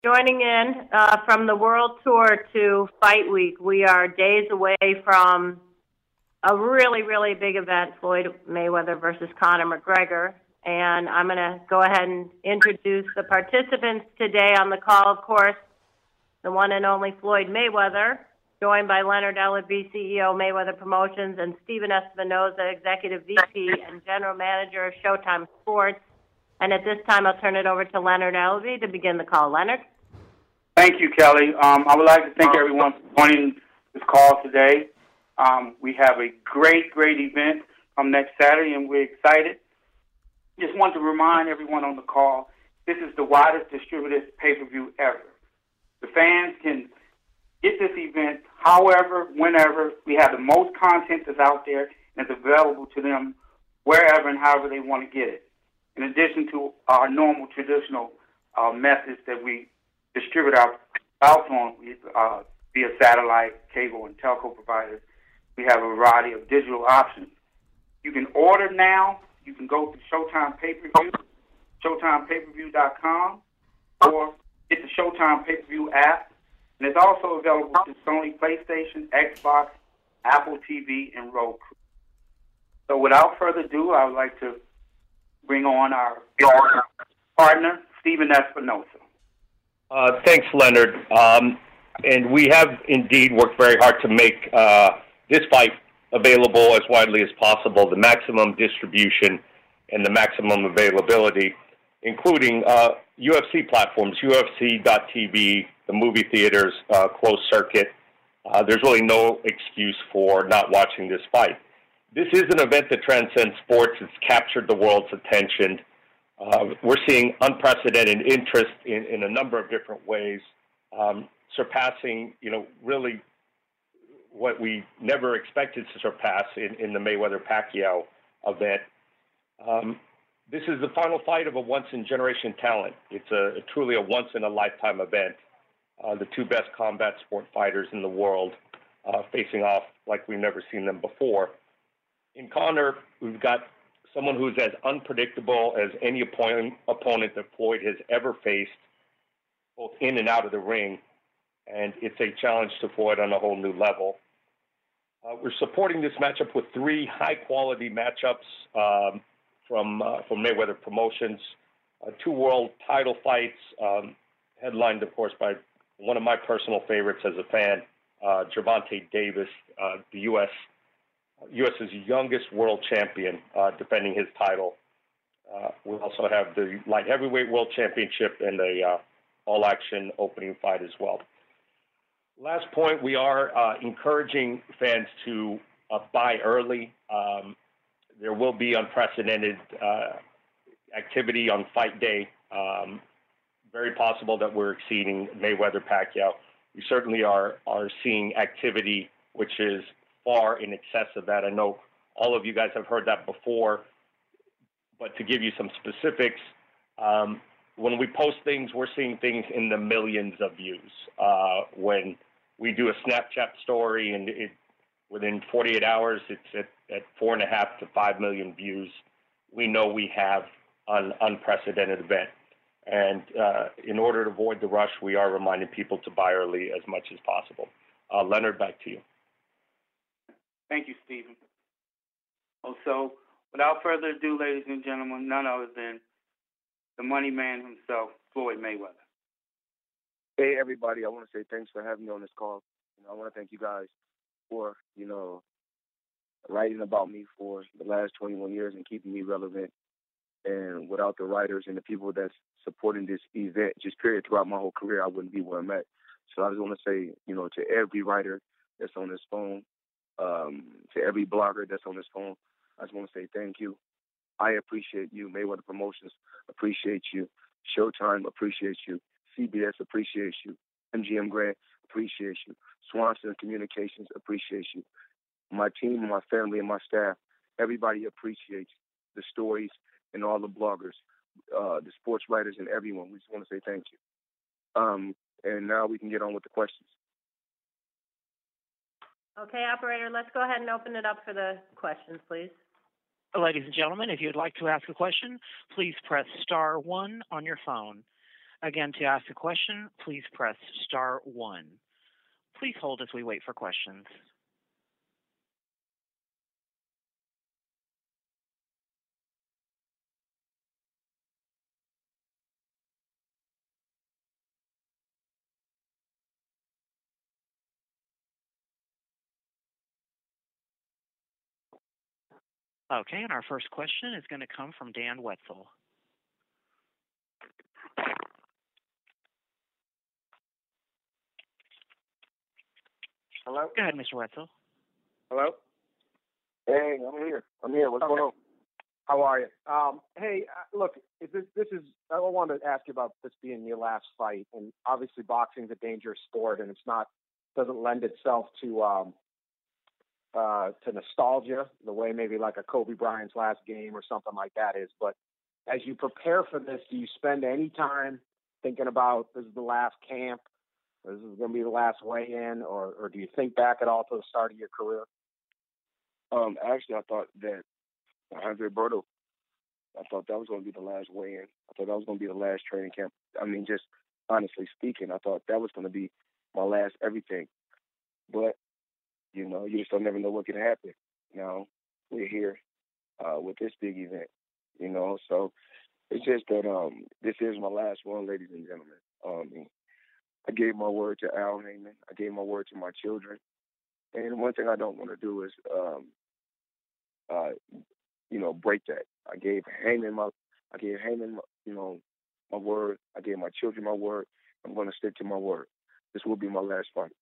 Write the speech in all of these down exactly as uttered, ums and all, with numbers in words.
Joining in uh, from the World Tour to Fight Week. We are days away from a really, really big event, Floyd Mayweather versus Conor McGregor. And I'm going to go ahead and introduce the participants today on the call, of course, the one and only Floyd Mayweather, joined by Leonard Ellerbe, C E O, Mayweather Promotions, and Steven Espinoza, Executive V P and General Manager of Showtime Sports. And at this time, I'll turn it over to Leonard Ellerbe to begin the call. Leonard? Thank you, Kelly. Um, I would like to thank everyone for joining this call today. Um, we have a great, great event um, next Saturday, and we're excited. Just want to remind everyone on the call, this is the widest distributed pay-per-view ever. The fans can get this event however, whenever. We have the most content that's out there, and it's available to them wherever and however they want to get it. In addition to our normal traditional uh, methods that we distribute our out on uh, via satellite, cable, and telco providers, we have a variety of digital options. You can order now. You can go to Showtime Pay-Per-View, showtime pay per view dot com, or get the Showtime Pay-Per-View app. And it's also available to Sony PlayStation, Xbox, Apple T V, and Roku. So without further ado, I would like to bring on our partner, Steven Espinoza. Uh, thanks, Leonard. Um, and we have indeed worked very hard to make uh, this fight available as widely as possible, the maximum distribution and the maximum availability, including uh, U F C platforms, U F C dot T V, the movie theaters, uh, closed circuit. Uh, there's really no excuse for not watching this fight. This is an event that transcends sports. It's captured the world's attention. Uh, we're seeing unprecedented interest in, in a number of different ways, um, surpassing, you know, really what we never expected to surpass in, in the Mayweather-Pacquiao event. Um, this is the final fight of a once-in-generation talent. It's a, a truly a once-in-a-lifetime event. Uh, the two best combat sport fighters in the world uh, facing off like we've never seen them before. In Conor, we've got someone who's as unpredictable as any opponent, opponent that Floyd has ever faced, both in and out of the ring, and it's a challenge to Floyd on a whole new level. Uh, we're supporting this matchup with three high-quality matchups um, from uh, from Mayweather Promotions, uh, two world title fights, um, headlined, of course, by one of my personal favorites as a fan, uh, Gervonta Davis, uh, the U S US's youngest world champion, uh, defending his title. Uh, we also have the light heavyweight world championship and a uh, all-action opening fight as well. Last point, we are uh, encouraging fans to uh, buy early. Um, there will be unprecedented uh, activity on fight day. Um, very possible that we're exceeding Mayweather-Pacquiao. We certainly are are seeing activity which is far in excess of that. I know all of you guys have heard that before, but to give you some specifics, um, when we post things, we're seeing things in the millions of views. Uh, when we do a Snapchat story and it, within forty-eight hours, it's at, at four and a half to five million views, we know we have an unprecedented event. And uh, in order to avoid the rush, we are reminding people to buy early as much as possible. Uh, Leonard, back to you. Thank you, Stephen. Oh, so, without further ado, ladies and gentlemen, none other than the money man himself, Floyd Mayweather. Hey, everybody. I want to say thanks for having me on this call. You know, I want to thank you guys for, you know, writing about me for the last twenty-one years and keeping me relevant. And without the writers and the people that's supporting this event, just period, throughout my whole career, I wouldn't be where I'm at. So I just want to say, you know, to every writer that's on this phone, Um, to every blogger that's on this phone, I just want to say thank you. I appreciate you. Mayweather Promotions appreciate you. Showtime appreciates you. C B S appreciates you. M G M Grand appreciates you. Swanson Communications appreciates you. My team, my family, and my staff, everybody appreciates the stories and all the bloggers, uh, the sports writers, and everyone. We just want to say thank you. Um, and now we can get on with the questions. Okay, operator, let's go ahead and open it up for the questions, please. Ladies and gentlemen, if you'd like to ask a question, please press star one on your phone. Again, to ask a question, please press star one. Please hold as we wait for questions. Okay, and our first question is going to come from Dan Wetzel. Hello? Go ahead, Mister Wetzel. Hello? Hey, I'm here. I'm here. What's Okay. going on? How are you? Um, hey, uh, look, is this, this is, I wanted to ask you about this being your last fight. And obviously boxing's a dangerous sport and it's not, doesn't lend itself to, um, uh, to nostalgia the way maybe like a Kobe Bryant's last game or something like that is. But as you prepare for this, do you spend any time thinking about this is the last camp? This is going to be the last weigh-in, or, or do you think back at all to the start of your career? Um, actually, I thought that Andre Berto, I thought that was going to be the last weigh-in. I thought that was going to be the last training camp. I mean, just honestly speaking, I thought that was going to be my last everything. But, you know, you just don't never know what can happen. Now, we're here uh, with this big event, you know, so it's just that um, this is my last one, ladies and gentlemen. Um, I gave my word to Al Haymon. I gave my word to my children. And one thing I don't want to do is, um, uh, you know, break that. I gave Haymon my, I gave Haymon, my, you know, my word. I gave my children my word. I'm going to stick to my word. This will be my last fight.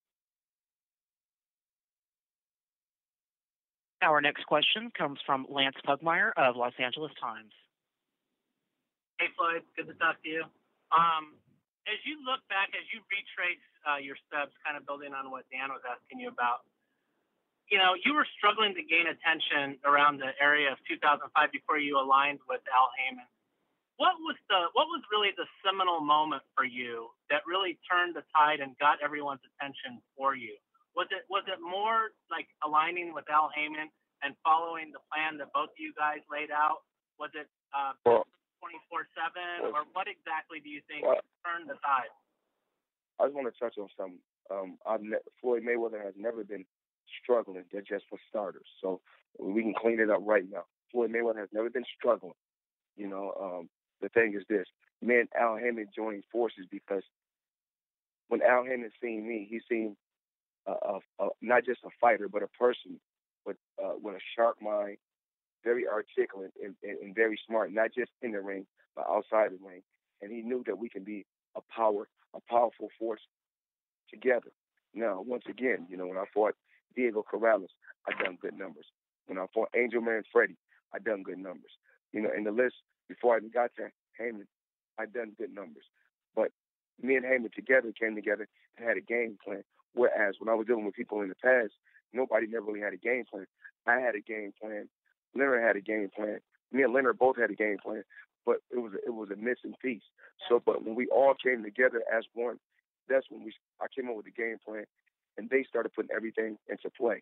Our next question comes from Lance Pugmire of Los Angeles Times. Hey, Floyd. Good to talk to you. Um, as you look back, as you retrace uh, your steps, kind of building on what Dan was asking you about, you know, you were struggling to gain attention around the area of two thousand five before you aligned with Al Haymon. What was the what was really the seminal moment for you that really turned the tide and got everyone's attention for you? Was it was it more like aligning with Al Haymon and following the plan that both of you guys laid out? Was it uh, twenty-four seven, or what exactly do you think well, turned the tide? I just want to touch on something. Um, I've ne- Floyd Mayweather has never been struggling. They're just for starters. So we can clean it up right now. Floyd Mayweather has never been struggling. You know, um, the thing is this. Me and Al Haymon joined forces because when Al Haymon seen me, he seen uh, a, a, not just a fighter, but a person with, uh, with a sharp mind, very articulate and, and, and very smart, not just in the ring, but outside the ring. And he knew that we can be a power, a powerful force together. Now, once again, you know, when I fought Diego Corrales, I done good numbers. When I fought Angel Man Freddy, I done good numbers. You know, in the list, before I even got to Haymon, I done good numbers. But me and Haymon together came together and had a game plan. Whereas when I was dealing with people in the past, nobody never really had a game plan. I had a game plan. Leonard had a game plan. Me and Leonard both had a game plan, but it was a, it was a missing piece. So, but when we all came together as one, that's when we I came up with the game plan, and they started putting everything into play.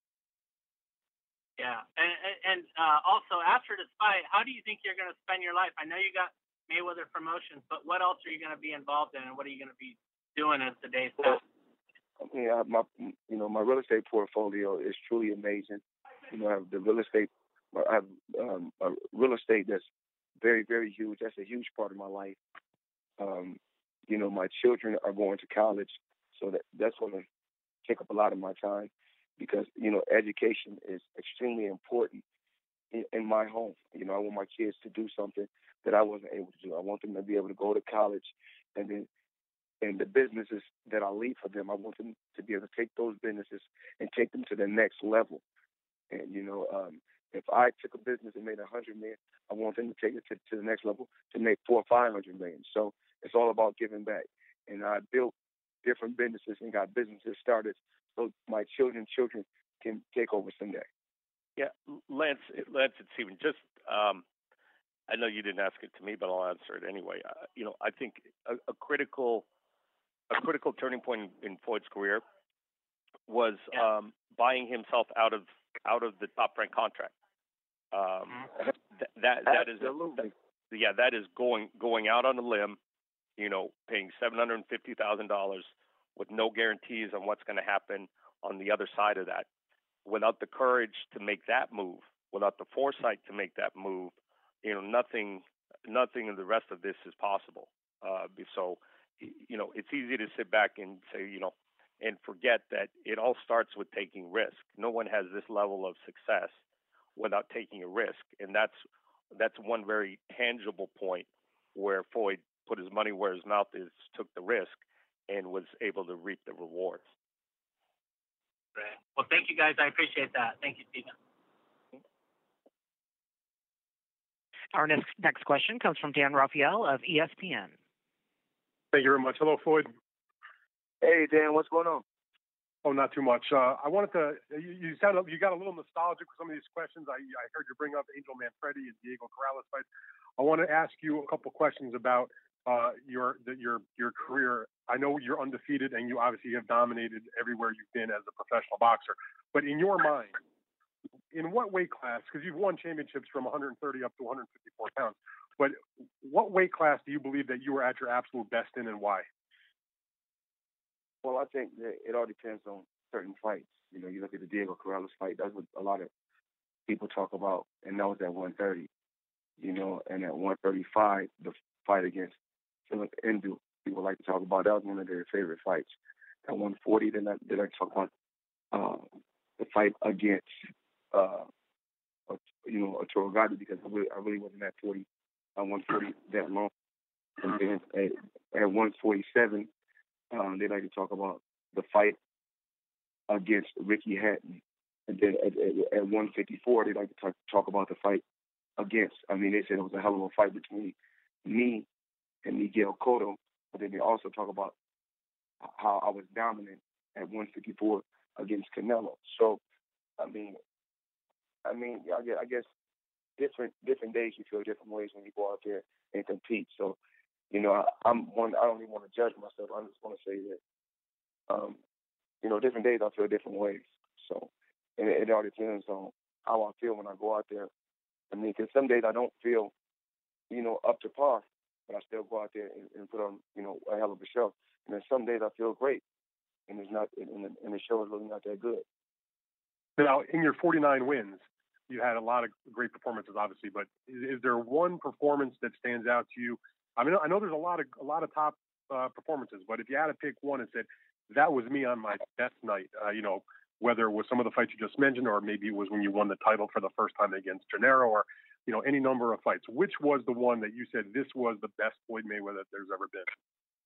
Yeah, and and uh, also after this fight, how do you think you're going to spend your life? I know you got Mayweather Promotions, but what else are you going to be involved in, and what are you going to be doing as the days pass? I mean, I, my you know my real estate portfolio is truly amazing. You know, I have the real estate. I have um, a real estate that's very, very huge. That's a huge part of my life. Um, you know, my children are going to college, so that that's going to take up a lot of my time because, you know, education is extremely important in, in my home. You know, I want my kids to do something that I wasn't able to do. I want them to be able to go to college, and then and the businesses that I leave for them, I want them to be able to take those businesses and take them to the next level. And, you know, um, if I took a business and made a hundred million, I want them to take it to, to the next level to make four or five hundred million. So it's all about giving back. And I built different businesses and got businesses started so my children's children can take over someday. Yeah, Lance, Lance and Stephen, just um, I know you didn't ask it to me, but I'll answer it anyway. Uh, you know, I think a, a critical a critical turning point in, in Floyd's career was yeah. um, buying himself out of out of the Top Rank contract. Um, th- that that is Absolutely. That, yeah, that is going going out on a limb you know, paying seven hundred fifty thousand dollars with no guarantees on what's going to happen on the other side of that. Without the courage to make that move, without the foresight to make that move, you know, nothing, nothing in the rest of this is possible. Uh, so, you know, it's easy to sit back and say, you know, and forget that it all starts with taking risk. No one has this level of success without taking a risk, and that's that's one very tangible point where Floyd put his money where his mouth is, took the risk, and was able to reap the rewards. Right. Well, thank you, guys. I appreciate that. Thank you, Stephen. Our next next question comes from Dan Raphael of E S P N. Thank you very much. Hello, Floyd. Hey, Dan. What's going on? Oh, not too much. Uh, I wanted to. You, you sounded you got a little nostalgic with some of these questions. I, I heard you bring up Angel Manfredi and Diego Corrales fights. I want to ask you a couple questions about uh, your the, your your career. I know you're undefeated, and you obviously have dominated everywhere you've been as a professional boxer. But in your mind, in what weight class? Because you've won championships from one thirty up to one fifty-four pounds. But what weight class do you believe that you were at your absolute best in, and why? Well, I think that it all depends on certain fights. You know, you look at the Diego Corrales fight, that's what a lot of people talk about, and that was at one thirty. You know, and at one thirty-five, the fight against Philip Endu, people like to talk about, that was one of their favorite fights. At one forty, then I, then I talk about uh, the fight against, uh, you know, Arturo Gatti, because I really, I really wasn't at forty, uh, one forty that long. And then at, at one forty-seven, Um, they like to talk about the fight against Ricky Hatton. And then at, at, at one fifty-four, they like to talk, talk about the fight against. I mean, they said it was a hell of a fight between me and Miguel Cotto. But then they also talk about how I was dominant at one fifty-four against Canelo. So, I mean, I mean, I guess, I guess different different days you feel different ways when you go out there and compete. So, you know, I, I'm one. I don't even want to judge myself. I just want to say that, um, you know, different days I feel different ways. So, and it, it all depends on how I feel when I go out there. I mean, because some days I don't feel, you know, up to par, but I still go out there and, and put on, you know, a hell of a show. And then some days I feel great, and it's not, and, and the show is really not that good. Now, in your forty-nine wins, you had a lot of great performances, obviously. But is, is there one performance that stands out to you? I mean, I know there's a lot of a lot of top uh, performances, but if you had to pick one and said that was me on my best night, uh, you know, whether it was some of the fights you just mentioned, or maybe it was when you won the title for the first time against Gennaro, or you know, any number of fights, which was the one that you said this was the best Floyd Mayweather that there's ever been?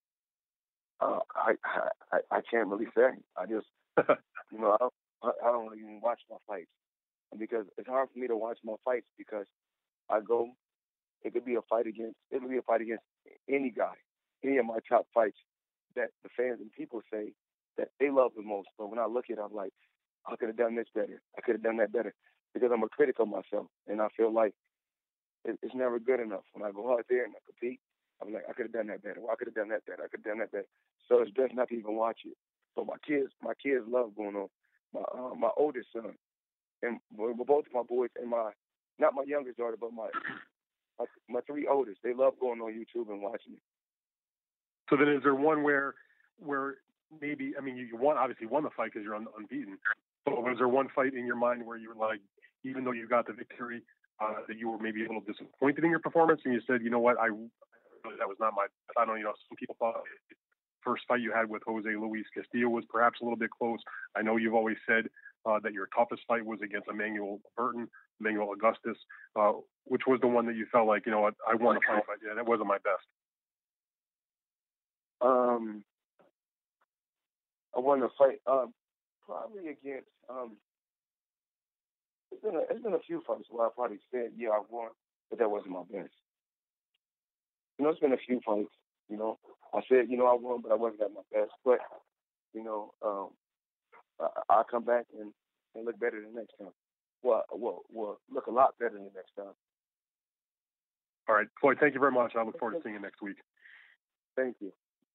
Uh, I, I I can't really say. I just you know I don't I don't really even watch my fights because it's hard for me to watch my fights because I go. It could be a fight against. It could be a fight against any guy, any of my top fights that the fans and people say that they love the most. But when I look at it, I'm like, I could have done this better. I could have done that better because I'm a critic of myself, and I feel like it, it's never good enough. When I go out there and I compete, I'm like, I could have done that better. Well, I could have done that better. I could have done that better. So it's best not to even watch it. So my kids, my kids love going on. My uh, my oldest son, and well, both of my boys, and my not my youngest daughter, but my My, my three oldest, they love going on YouTube and watching it. So then is there one where where maybe, I mean, you, you won, obviously won the fight because you're un, unbeaten, but was there one fight in your mind where you were like, even though you got the victory, uh, that you were maybe a little disappointed in your performance and you said, you know what, I that was not my, I don't know, you know, some people thought the first fight you had with Jose Luis Castillo was perhaps a little bit close. I know you've always said uh, that your toughest fight was against Emmanuel Burton, Emmanuel Augustus. Uh, which was the one that you felt like, you know what, I won the fight, but yeah, that wasn't my best? Um, I won the fight um, probably against. Um, it's been a, it's been a few fights where I probably said, yeah, I won, but that wasn't my best. You know, it's been a few fights. You know, I said, you know, I won, but I wasn't at my best. But you know, um, I, I'll come back and, and look better the next time. Well, well, well, look a lot better the next time. All right, Floyd, thank you very much. I look forward to seeing you next week. Thank you.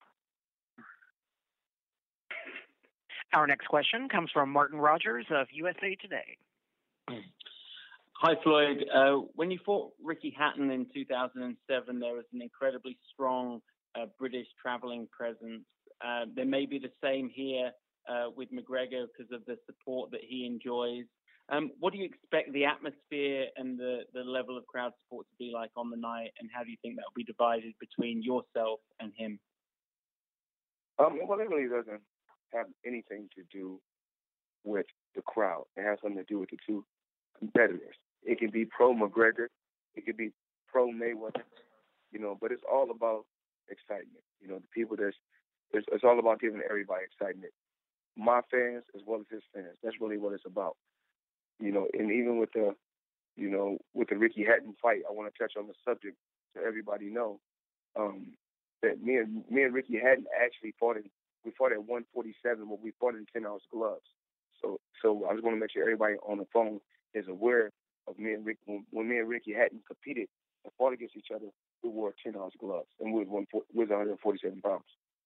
Our next question comes from Martin Rogers of U S A Today. Hi, Floyd. Uh, when you fought Ricky Hatton in two thousand seven, there was an incredibly strong uh, British traveling presence. Uh, there may be the same here uh, with McGregor because of the support that he enjoys. Um, what do you expect the atmosphere and the, the level of crowd support to be like on the night, and how do you think that will be divided between yourself and him? Um, well, it really doesn't have anything to do with the crowd. It has something to do with the two competitors. It can be pro McGregor, it could be pro Mayweather, you know, but it's all about excitement. You know, the people that's, it's, it's all about giving everybody excitement. My fans as well as his fans. That's really what it's about. You know, and even with the, you know, with the Ricky Hatton fight, I want to touch on the subject so everybody know um, that me and me and Ricky Hatton actually fought in, we fought at one forty-seven, but we fought in ten ounce gloves. So, so I just want to make sure everybody on the phone is aware of me and Rick. When, when me and Ricky Hatton competed and fought against each other, we wore ten ounce gloves, and we was one, we was one forty-seven pounds.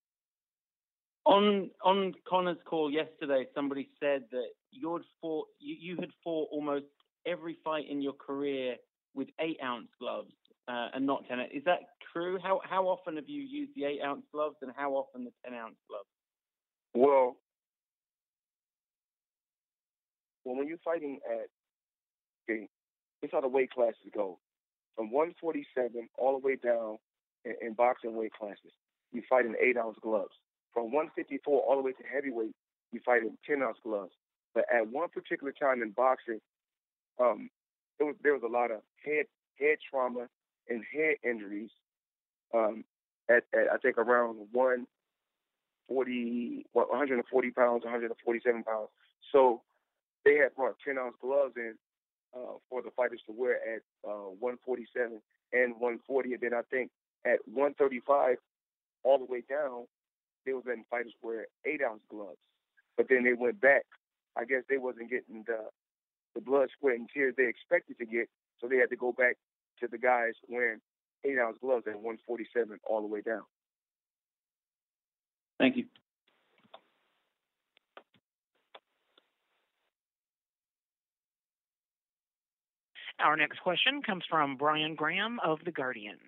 On on Conor's call yesterday, somebody said that you'd fought, you, you had fought almost every fight in your career with eight ounce gloves uh, and not ten. Is that true? How how often have you used the eight ounce gloves, and how often the ten ounce gloves? Well, well, when you're fighting at, okay, it's how the weight classes go. From one forty-seven all the way down in, in boxing weight classes, you fight in eight ounce gloves. From one fifty-four all the way to heavyweight, you fight in ten ounce gloves. But at one particular time in boxing, um, there was there was a lot of head head trauma and head injuries. Um, at, at I think around one forty, well, one forty pounds, one forty-seven pounds. So they had brought ten ounce gloves in uh, for the fighters to wear at uh, one forty-seven and one forty, and then I think at one thirty-five all the way down, they was letting fighters wear eight ounce gloves. But then they went back. I guess they wasn't getting the the blood, sweat, and tears they expected to get, so they had to go back to the guys wearing eight ounce gloves at one forty-seven all the way down. Thank you. Our next question comes from Brian Graham of The Guardian.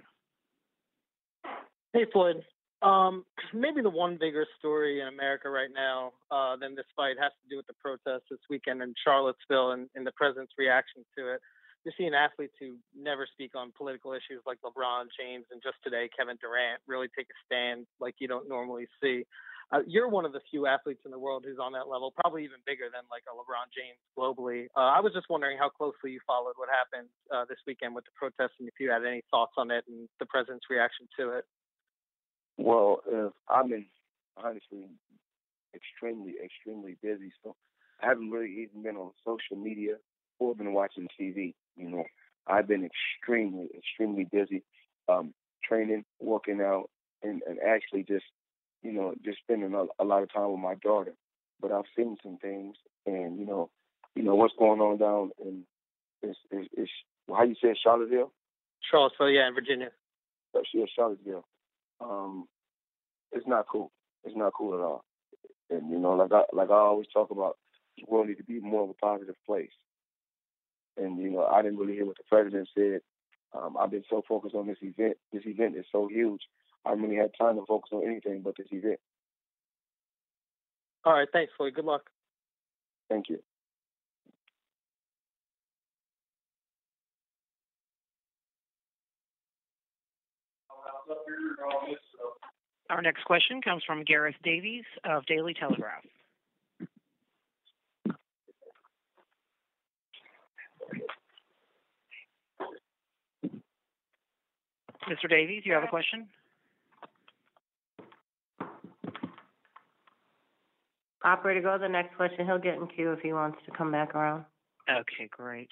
Hey, Floyd. Um, maybe the one bigger story in America right now uh, than this fight has to do with the protests this weekend in Charlottesville and, and the president's reaction to it. You're seeing athletes who never speak on political issues like LeBron James, and just today Kevin Durant really take a stand like you don't normally see. Uh, you're one of the few athletes in the world who's on that level, probably even bigger than like a LeBron James globally. Uh, I was just wondering how closely you followed what happened uh, this weekend with the protests, and if you had any thoughts on it and the president's reaction to it. Well, uh, I've been honestly extremely, extremely busy, so I haven't really even been on social media or been watching T V. You know, I've been extremely, extremely busy, um, training, working out, and, and actually just, you know, just spending a, a lot of time with my daughter. But I've seen some things, and you know, you know what's going on down in is is, is how you say it, Charlottesville. Charlottesville, yeah, in Virginia. Yeah, Charlottesville. Um, it's not cool. It's not cool at all. And you know, like I like I always talk about, the world needs to be more of a positive place. And you know, I didn't really hear what the president said. Um, I've been so focused on this event. This event is so huge. I haven't really had time to focus on anything but this event. All right, thanks, Floyd. Good luck. Thank you. Our next question comes from Gareth Davies of Daily Telegraph. Mister Davies, you have a question? Operator, go to the next question. He'll get in queue if he wants to come back around. Okay, great.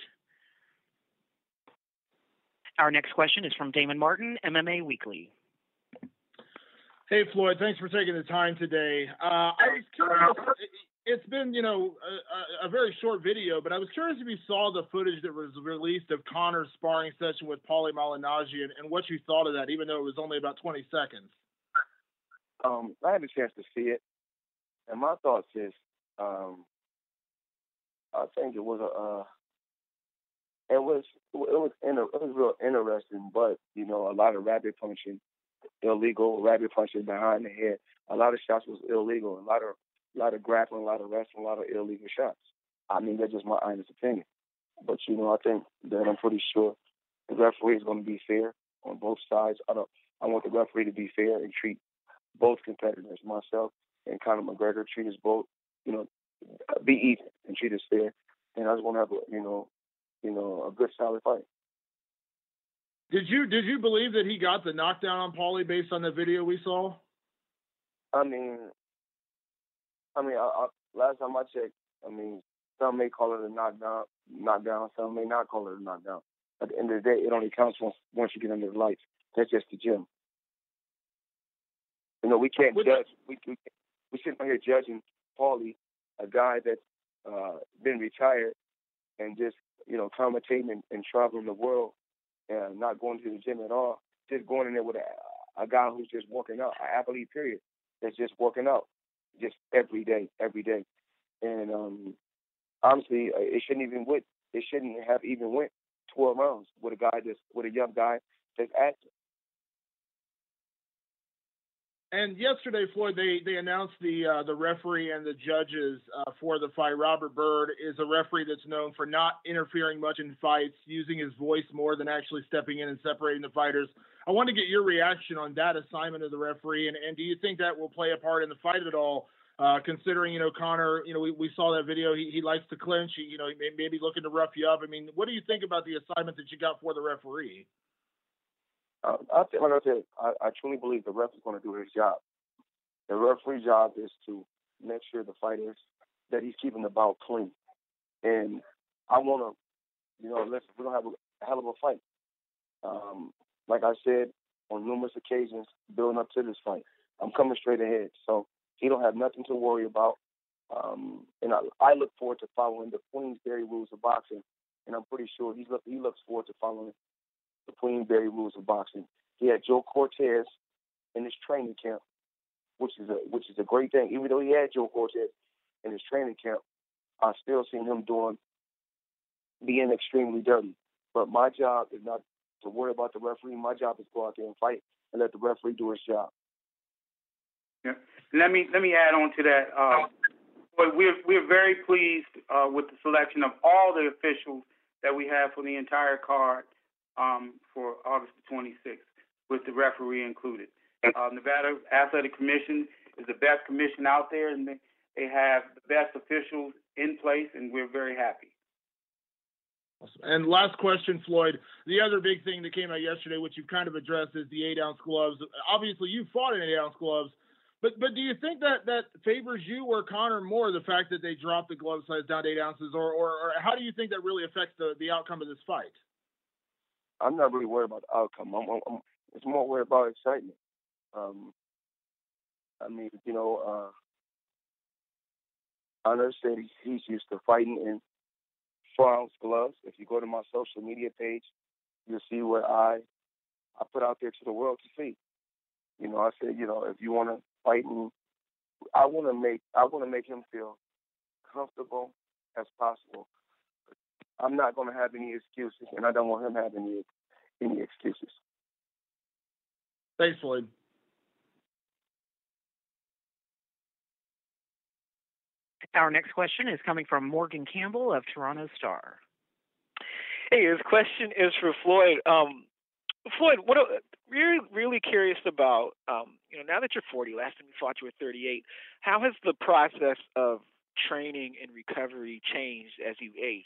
Our next question is from Damon Martin, M M A Weekly. Hey, Floyd, thanks for taking the time today. Uh, I was curious, it's been, you know, a, a very short video, but I was curious if you saw the footage that was released of Conor's sparring session with Paulie Malignaggi and, and what you thought of that, even though it was only about twenty seconds. Um, I had a chance to see it, and my thoughts is, um, I think it was a, uh, it was, it was, inter- it was real interesting, but, you know, a lot of rapid punching illegal, rabbit punches behind the head. A lot of shots was illegal. A lot of a lot of grappling, a lot of wrestling, a lot of illegal shots. I mean, that's just my honest opinion. But you know, I think that I'm pretty sure the referee is going to be fair on both sides. I don't. I want the referee to be fair and treat both competitors, myself and Conor McGregor, treat us both, you know, be even and treat us fair. And I just want to have a, you know, you know, a good solid fight. Did you did you believe that he got the knockdown on Paulie based on the video we saw? I mean, I mean, I, I, last time I checked, I mean, some may call it a knockdown, knockdown. Some may not call it a knockdown. At the end of the day, it only counts once once you get under the lights. That's just the gym. You know, we can't With judge. We we we sitting here judging Paulie, a guy that's uh, been retired and just you know commentating and, and traveling the world and not going to the gym at all. Just going in there with a, a guy who's just working out, an athlete period that's just working out, just every day, every day. And um, honestly, it shouldn't even went. It shouldn't have even went twelve rounds with a guy that's with a young guy that's active. And yesterday, Floyd, they, they announced the uh, the referee and the judges uh, for the fight. Robert Byrd is a referee that's known for not interfering much in fights, using his voice more than actually stepping in and separating the fighters. I want to get your reaction on that assignment of the referee, and, and do you think that will play a part in the fight at all? Uh, considering, you know, Conor, you know, we, we saw that video. He, he likes to clinch. He, you know, he may, maybe looking to rough you up. I mean, what do you think about the assignment that you got for the referee? Uh, I think, like I said, I, I truly believe the ref is going to do his job. The referee's job is to make sure the fighters that he's keeping the bout clean. And I want to, you know, listen, we're going to have a hell of a fight. Um, like I said on numerous occasions, building up to this fight, I'm coming straight ahead. So he don't have nothing to worry about. Um, and I, I look forward to following the Queensberry rules of boxing. And I'm pretty sure he, look, he looks forward to following the Queensberry rules of boxing. He had Joe Cortez in his training camp, which is a which is a great thing. Even though he had Joe Cortez in his training camp, I still seen him doing being extremely dirty. But my job is not to worry about the referee. My job is to go out there and fight and let the referee do his job. Yeah. Let me let me add on to that. Uh, we're we're very pleased uh, with the selection of all the officials that we have for the entire card. Um, for August the twenty-sixth, with the referee included. Uh, Nevada Athletic Commission is the best commission out there, and they, they have the best officials in place, and we're very happy. Awesome. And last question, Floyd. The other big thing that came out yesterday, which you've kind of addressed, is the eight-ounce gloves. Obviously, you fought in eight-ounce gloves, but but do you think that that favors you or Conor more, the fact that they dropped the glove size down to eight ounces, or, or, or how do you think that really affects the, the outcome of this fight? I'm not really worried about the outcome. I'm, I'm, I'm it's more worried about excitement. Um, I mean, you know, uh, Conor said he's, he's used to fighting in four-ounce gloves. If you go to my social media page, you'll see what I I put out there to the world to see. You know, I said, you know, if you want to fight, and I want to make I want to make him feel comfortable as possible. I'm not going to have any excuses, and I don't want him to have any any excuses. Thanks, Floyd. Our next question is coming from Morgan Campbell of Toronto Star. Hey, this question is for Floyd. Um, Floyd, what we're really curious about, um, you know, now that you're forty, last time you fought you were thirty-eight, how has the process of training and recovery changed as you aged?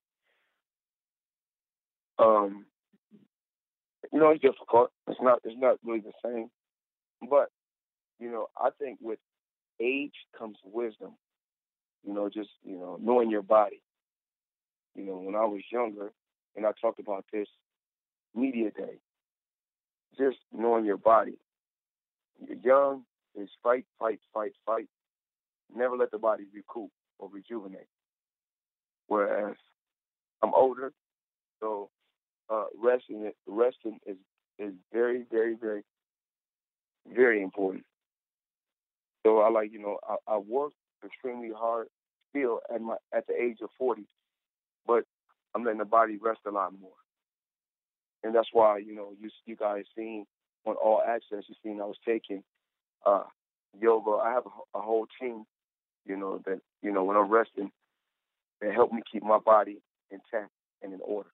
Um, you know, it's difficult. It's not. It's not really the same. But you know, I think with age comes wisdom. You know, just you know, knowing your body. You know, when I was younger, and I talked about this media day, just knowing your body. You're young, is fight, fight, fight, fight. Never let the body recoup or rejuvenate. Whereas I'm older, so uh, resting, resting is is very, very, very, very important. So I like, you know, I, I work extremely hard still at my at the age of forty, but I'm letting the body rest a lot more. And that's why, you know, you you guys seen on All Access. You seen I was taking uh, yoga. I have a, a whole team, you know, that, you know, when I'm resting, they help me keep my body intact and in order.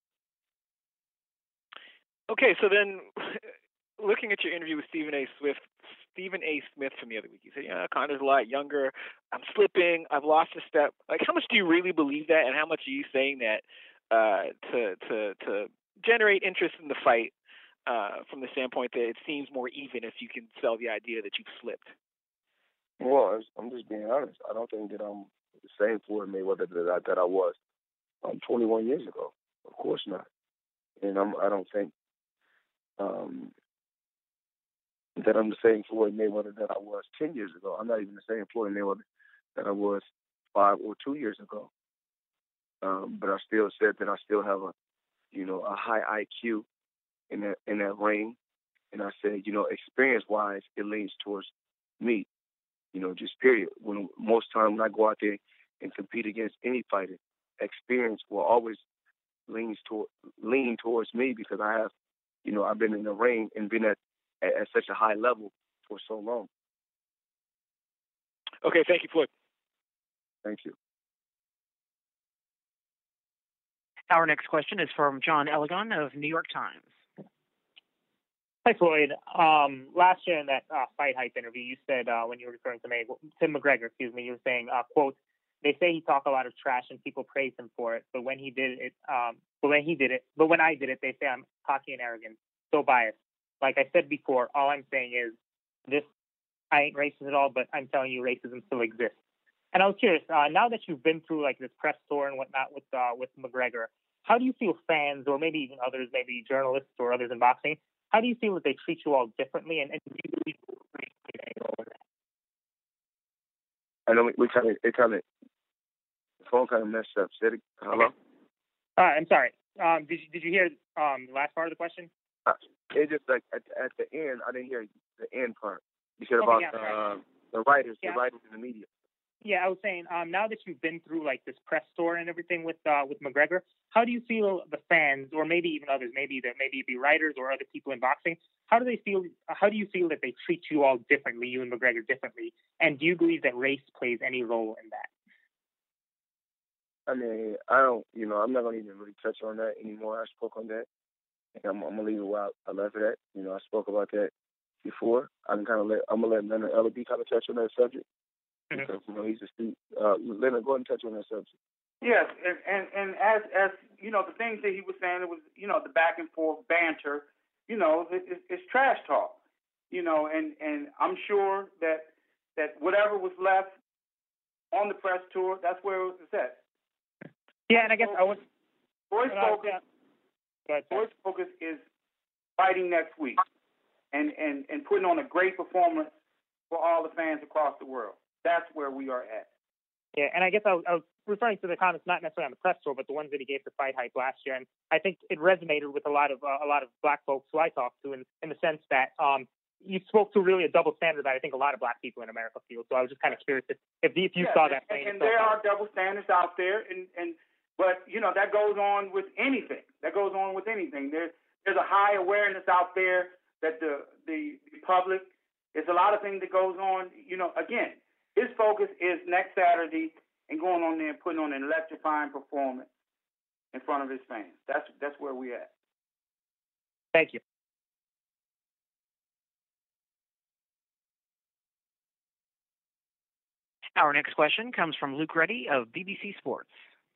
Okay, so then looking at your interview with Stephen A. Swift, Stephen A. Smith from the other week, he said, yeah, Conor's a lot younger. I'm slipping. I've lost a step. Like, how much do you really believe that, and how much are you saying that uh, to to to generate interest in the fight uh, from the standpoint that it seems more even if you can sell the idea that you've slipped? Well, I'm just being honest. I don't think that I'm the same Floyd Mayweather that I, that I was um, twenty-one years ago. Of course not. And I'm, I don't think um, that I'm the same Floyd Mayweather that I was ten years ago. I'm not even the same Floyd Mayweather that I was five or two years ago. Um, but I still said that I still have a, you know, a high I Q in that in that ring. And I said, you know, experience-wise, it leans towards me. You know, just period. When most time when I go out there and compete against any fighter, experience will always lean toward lean towards me because I have, you know, I've been in the ring and been at, at, at such a high level for so long. Okay, thank you, Floyd. Thank you. Our next question is from John Elligon of New York Times. Hi, Floyd. Um, last year in that uh, Fight Hype interview, you said uh, when you were referring to May, Tim McGregor, excuse me, you were saying, uh, quote, they say he talked a lot of trash and people praise him for it, but when he did it, um, but when he did it, but when I did it, they say I'm cocky and arrogant, so biased. Like I said before, all I'm saying is this, I ain't racist at all, but I'm telling you racism still exists. And I was curious, uh, now that you've been through like this press tour and whatnot with uh, with McGregor, how do you feel fans, or maybe even others, maybe journalists or others in boxing, how do you feel that they treat you all differently, and, and do you believe race plays any role in that? I know we, we kind of, it kind of, the phone kind of messed up. Said it, hello? Okay. All right, I'm sorry. Um, did you did you hear um, the last part of the question? Uh, it just like at, at the end, I didn't hear the end part. You said Okay, about yeah, the, right. uh, the writers, Yeah. the writers in the media. Yeah, I was saying, um, now that you've been through like this press tour and everything with uh, with McGregor, how do you feel the fans, or maybe even others, maybe that maybe it be writers or other people in boxing, how do they feel? How do you feel that they treat you all differently, you and McGregor differently? And do you believe that race plays any role in that? I mean, I don't, you know, I'm not going to even really touch on that anymore. I spoke on that, and I'm, I'm going to leave it where I, I left it at. You know, I spoke about that before. I'm kind of let, I'm going to let Leonard Ellaby kind of touch on that subject. Mm-hmm. Because, you know, he's a student. Uh, Leonard, go ahead and touch on that subject. Yes, and, and, and as, as, you know, the things that he was saying, it was, you know, the back and forth banter, you know, it, it, it's trash talk, you know, and, and I'm sure that, that whatever was left on the press tour, that's where it was at. Yeah, and I guess I was. Floyd's uh, focus, Go ahead, Floyd's focus is fighting next week and, and, and putting on a great performance for all the fans across the world. That's where we are at. Yeah, and I guess I was, I was referring to the comments not necessarily on the press tour, but the ones that he gave to Fight Hype last year, and I think it resonated with a lot of uh, a lot of black folks who I talked to, in, in the sense that um, you spoke to really a double standard that I think a lot of black people in America feel. So I was just kind of curious if if, if you yeah, saw that. And, and there are double standards out there, and, and but you know that goes on with anything. That goes on with anything. There's there's a high awareness out there that the the, the public. There's a lot of things that goes on. You know, again, his focus is next Saturday and going on there and putting on an electrifying performance in front of his fans. That's that's where we're at. Thank you. Our next question comes from Luke Reddy of B B C Sports.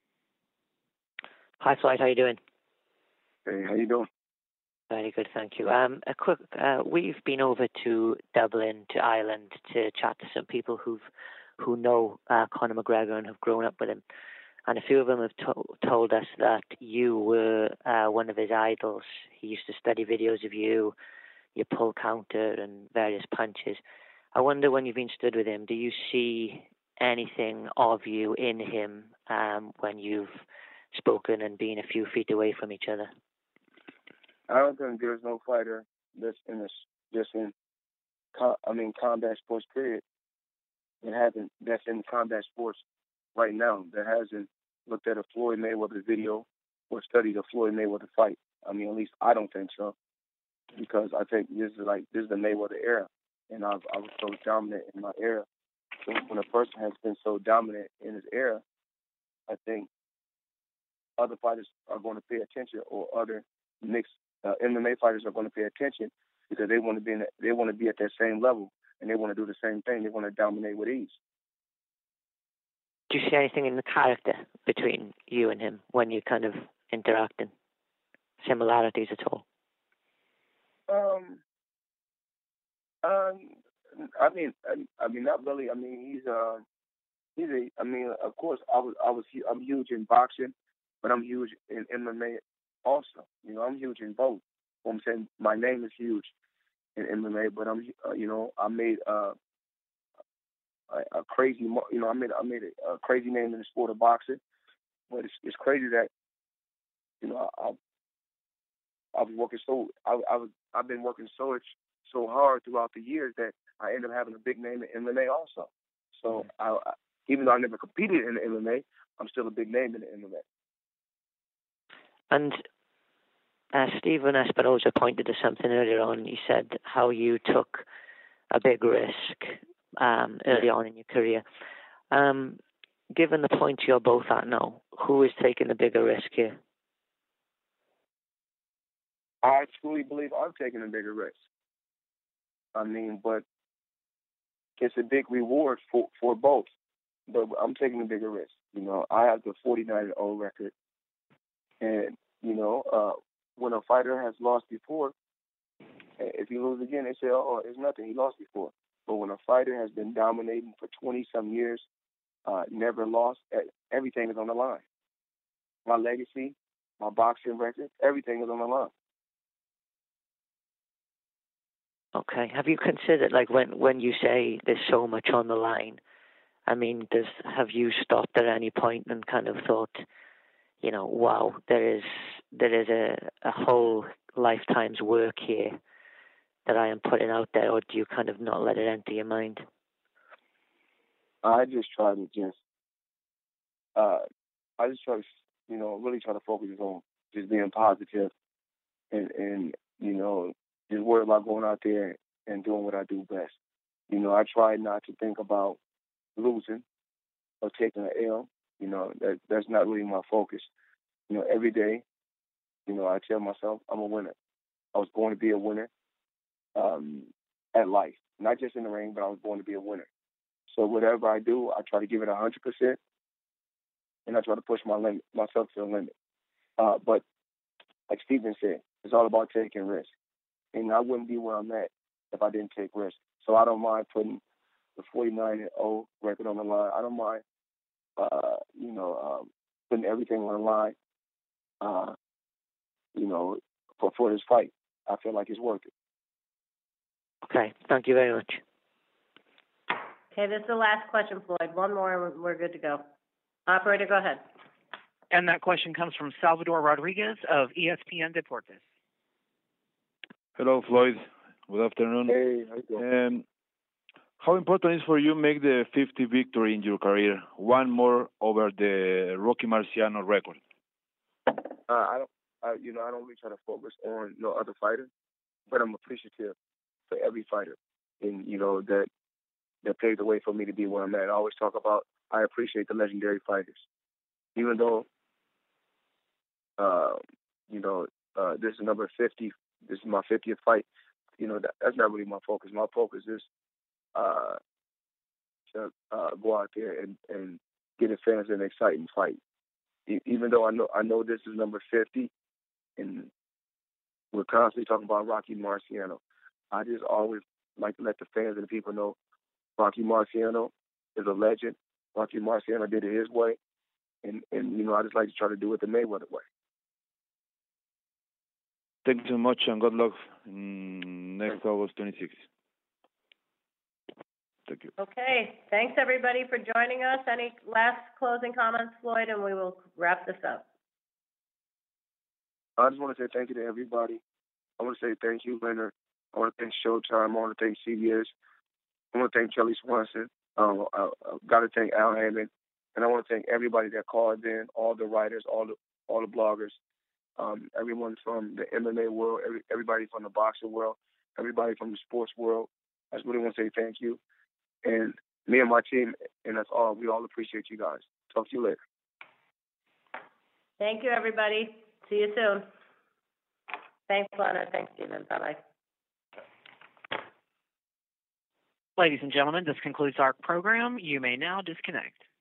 Hi, Floyd. How you doing? Hey, how you doing? Very good, thank you. Um, a quick, uh, we've been over to Dublin, to Ireland, to chat to some people who've who know uh, Conor McGregor and have grown up with him, and a few of them have to- told us that you were uh, one of his idols. He used to study videos of you, your pull counter, and various punches. I wonder, when you've been stood with him, do you see anything of you in him um, when you've spoken and been a few feet away from each other? I don't think there's no fighter that's in this, just in, com- I mean, combat sports, period, that hasn't, that's in combat sports right now, that hasn't looked at a Floyd Mayweather video or studied a Floyd Mayweather fight. I mean, at least I don't think so. because I think this is like this is the Mayweather era, and I've, I was so dominant in my era. So when a person has been so dominant in his era, I think other fighters are going to pay attention, or other mixed uh, M M A fighters are going to pay attention because they want to be in the, they want to be at that same level, and they want to do the same thing. They want to dominate with ease. Do you see anything in the character between you and him when you kind of interacting? Similarities at all? Um, um, I mean, I, I mean, not really. I mean, he's uh, he's a. I mean, of course, I was, I was, I'm huge in boxing, but I'm huge in M M A also. You know, I'm huge in both. I'm saying my name is huge in M M A, but I'm, uh, you know, I made uh, a, a crazy, you know, I made, I made a, a crazy name in the sport of boxing. But it's, it's crazy that, you know, I, I was working so, I, I was, I've been working so much, so hard throughout the years that I ended up having a big name in M M A also. So I, I, even though I never competed in the M M A, I'm still a big name in the M M A. And uh, Stephen Espinosa pointed to something earlier on. He said how you took a big risk um, early on in your career. Um, given the point you're both at now, who is taking the bigger risk here? I truly believe I'm taking a bigger risk. I mean, but it's a big reward for, for both. But I'm taking a bigger risk. You know, I have the forty-nine and oh record. And, you know, uh, when a fighter has lost before, if he loses again, they say, oh, it's nothing. He lost before. But when a fighter has been dominating for twenty-some years, uh, never lost, everything is on the line. My legacy, my boxing record, everything is on the line. Okay. Have you considered, like, when, when you say there's so much on the line, I mean, does have you stopped at any point and kind of thought, you know, wow, there is there is a, a whole lifetime's work here that I am putting out there, or do you kind of not let it enter your mind? I just try to just, uh, I just try to, you know, really try to focus on just being positive and, and you know, just worry about going out there and doing what I do best. You know, I try not to think about losing or taking an L. You know, that that's not really my focus. You know, every day, you know, I tell myself I'm a winner. I was born to be a winner um, at life, not just in the ring, but I was born to be a winner. So whatever I do, I try to give it one hundred percent, and I try to push my limit, myself to the limit. Uh, but like Stephen said, it's all about taking risks. And I wouldn't be where I'm at if I didn't take risks. So I don't mind putting the forty-nine and oh record on the line. I don't mind, uh, you know, um, putting everything on the line, uh, you know, for, for this fight. I feel like it's worth it. Okay, thank you very much. Okay, this is the last question, Floyd. One more and we're good to go. Operator, go ahead. And that question comes from Salvador Rodriguez of E S P N Deportes. Hello, Floyd. Good afternoon. Hey, how you doing? Um, how important is for you make the fifty victory in your career, one more over the Rocky Marciano record? Uh, I don't, I, you know, I don't really try to focus on no other fighter, but I'm appreciative for every fighter, and you know that that paved the way for me to be where I'm at. I always talk about I appreciate the legendary fighters, even though, uh, you know, uh, this is number fifty. This is my fiftieth fight. You know, that, that's not really my focus. My focus is uh, to uh, go out there and, and get the fans an exciting fight. E- even though I know I know this is number fifty, and we're constantly talking about Rocky Marciano, I just always like to let the fans and the people know Rocky Marciano is a legend. Rocky Marciano did it his way, and, and you know, I just like to try to do it the Mayweather way. Thank you so much, and good luck in next August twenty-sixth. Thank you. Okay, thanks everybody for joining us. Any last closing comments, Floyd, and we will wrap this up. I just want to say thank you to everybody. I want to say thank you, Leonard. I want to thank Showtime. I want to thank C B S. I want to thank Kelly Swanson. Um, I, I got to thank Al Hammond, and I want to thank everybody that called in, all the writers, all the all the bloggers. um, everyone from the M M A world, every, everybody from the boxing world, everybody from the sports world. I just really want to say thank you. And me and my team and us all, we all appreciate you guys. Talk to you later. Thank you, everybody. See you soon. Thanks, Leonard. Thanks, Stephen. Bye-bye. Ladies and gentlemen, this concludes our program. You may now disconnect.